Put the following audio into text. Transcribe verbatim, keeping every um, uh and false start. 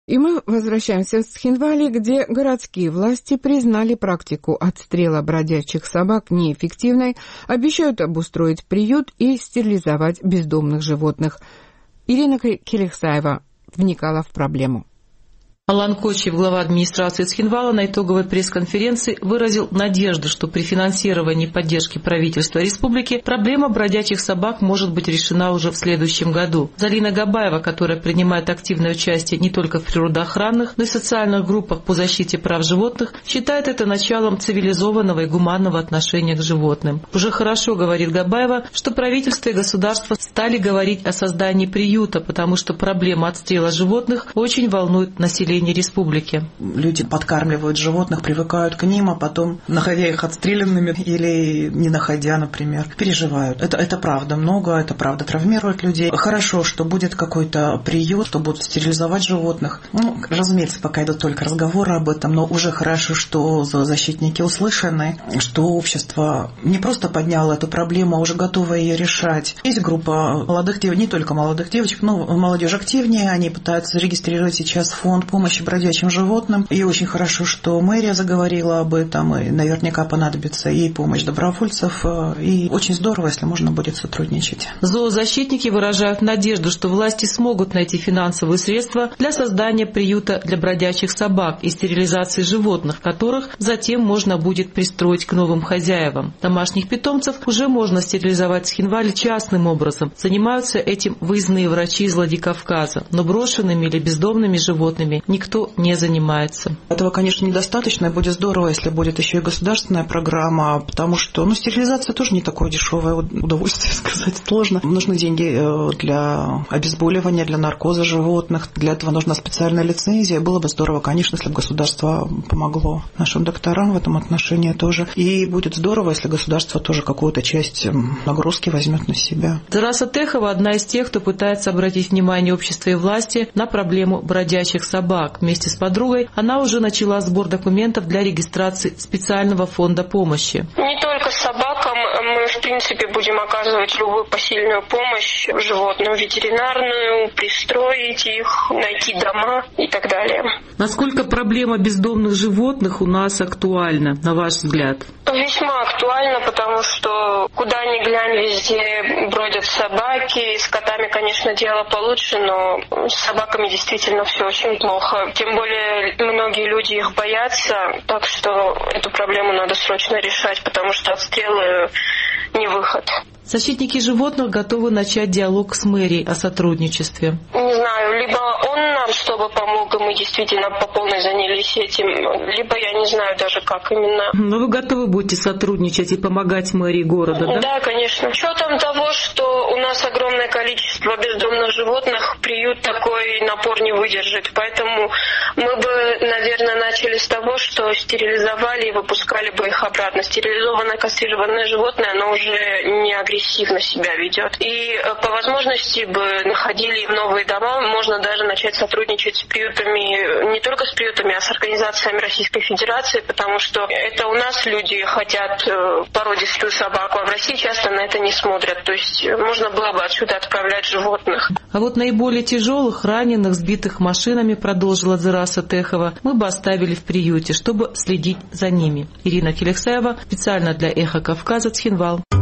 И мы возвращаемся в Цхинвали, где городские власти признали практику отстрела бродячих собак неэффективной, обещают обустроить приют и стерилизовать бездомных животных. Ирина Келехсаева вникала в проблему. Алан Кочиев, глава администрации Цхинвала, на итоговой пресс-конференции выразил надежду, что при финансировании и поддержке правительства республики проблема бродячих собак может быть решена уже в следующем году. Залина Габаева, которая принимает активное участие не только в природоохранных, но и социальных группах по защите прав животных, считает это началом цивилизованного и гуманного отношения к животным. Уже хорошо, говорит Габаева, что правительство и государство стали говорить о создании приюта, потому что проблема отстрела животных очень волнует население республики. Люди подкармливают животных, привыкают к ним, а потом, находя их отстрелянными или не находя, например, переживают. Это, это правда много, это правда травмирует людей. Хорошо, что будет какой-то приют, что будут стерилизовать животных. Ну, разумеется, пока идут только разговоры об этом, но уже хорошо, что защитники услышаны, что общество не просто подняло эту проблему, а уже готово ее решать. Есть группа молодых девочек, не только молодых девочек, но молодежь активнее, они пытаются зарегистрировать сейчас фонд помощи бродячим животным. И очень хорошо, что мэрия заговорила об этом, и наверняка понадобится и помощь добровольцев, и очень здорово, если можно будет сотрудничать. Зоозащитники выражают надежду, что власти смогут найти финансовые средства для создания приюта для бродячих собак и стерилизации животных, которых затем можно будет пристроить к новым хозяевам. Домашних питомцев уже можно стерилизовать в Цхинвале частным образом. Занимаются этим выездные врачи из Владикавказа, но брошенными или бездомными животными никто не занимается. Этого, конечно, недостаточно, и будет здорово, если будет еще и государственная программа, потому что ну, стерилизация тоже не такое дешевое удовольствие, сказать сложно. Нужны деньги для обезболивания, для наркоза животных. Для этого нужна специальная лицензия. Было бы здорово, конечно, если бы государство помогло нашим докторам в этом отношении тоже. И будет здорово, если государство тоже какую-то часть нагрузки возьмет на себя. Зараса Техова одна из тех, кто пытается обратить внимание общества и власти на проблему бродячих собак. Вместе с подругой она уже начала сбор документов для регистрации специального фонда помощи. Не только собакам, мы в принципе будем оказывать любую посильную помощь животным, ветеринарную, пристроить их, найти дома и так далее. Насколько проблема бездомных животных у нас актуальна, на ваш взгляд? Весьма актуально, потому что куда ни глянь, везде бродят собаки. С котами, конечно, дело получше, но с собаками действительно все очень плохо. Тем более многие люди их боятся, так что эту проблему надо срочно решать, потому что отстрелы не выход. Защитники животных готовы начать диалог с мэрией о сотрудничестве. Не знаю, либо он нам чтобы помог, и мы действительно по полной занялись этим, либо я не знаю даже как именно. Но вы готовы будете сотрудничать и помогать мэрии города, да? Да, конечно. С учетом того, что у нас огромное количество бездомных животных, приют такой напор не выдержит. Поэтому мы бы, наверное, начали с того, что стерилизовали и выпускали бы их обратно. Стерилизованное кастрированное животное, оно уже не агрессивно себя ведет. И по возможности бы находили новые дома. Можно даже начать сотрудничать с приютами, не только с приютами, а с организациями Российской Федерации, потому что это у нас люди хотят породистую собаку, а в России часто на это не смотрят. То есть можно было бы отсюда отправлять животных. А вот наиболее тяжелых, раненых, сбитых машинами, продолжила Зараса Техова, мы бы оставили в приюте, чтобы следить за ними. Ирина Келехсаева, специально для Эхо Кавказа, Цхинвал.